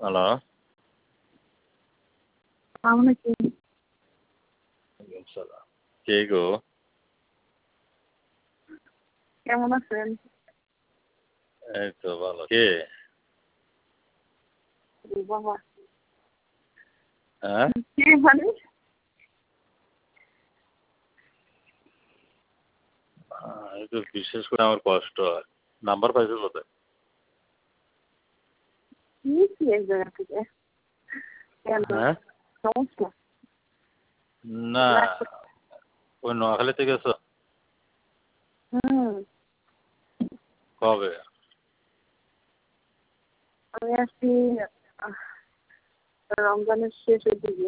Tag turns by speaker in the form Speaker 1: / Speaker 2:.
Speaker 1: Hello.
Speaker 2: আসসালামু আলাইকুম।
Speaker 1: ওয়ালাইকুম সালাম। কে গো?
Speaker 2: কেমন আছেন?
Speaker 1: এই তো ভালো। কে?
Speaker 2: জি বাবা।
Speaker 1: হ্যাঁ?
Speaker 2: কে মানে?
Speaker 1: এই তো বিশেষ করে আমার কষ্ট হয়। নাম্বার পাইছো কোথায়?
Speaker 2: নিয়েছি এক জায়গা থেকে। কেন?
Speaker 1: হ্যাঁ?
Speaker 2: সমস্যা?
Speaker 1: না,
Speaker 2: রাগ করতে-
Speaker 1: ওই নোয়াখালীতে গেছো?
Speaker 2: হুম,
Speaker 1: কবে?
Speaker 2: আমি আসছি আহ, রমজানের শেষের দিকে।